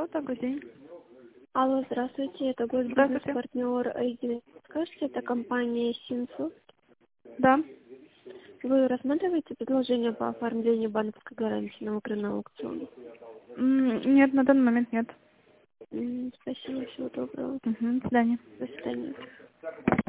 добрый день. Алло, здравствуйте, это Здравствуйте. гость-бизнес-партнер Айди. Скажите, это компания Синсу. Да. Вы рассматриваете предложение по оформлению банковской гарантии на выигранный аукцион? Нет, на данный момент нет. Спасибо, всего доброго. До свидания. До свидания.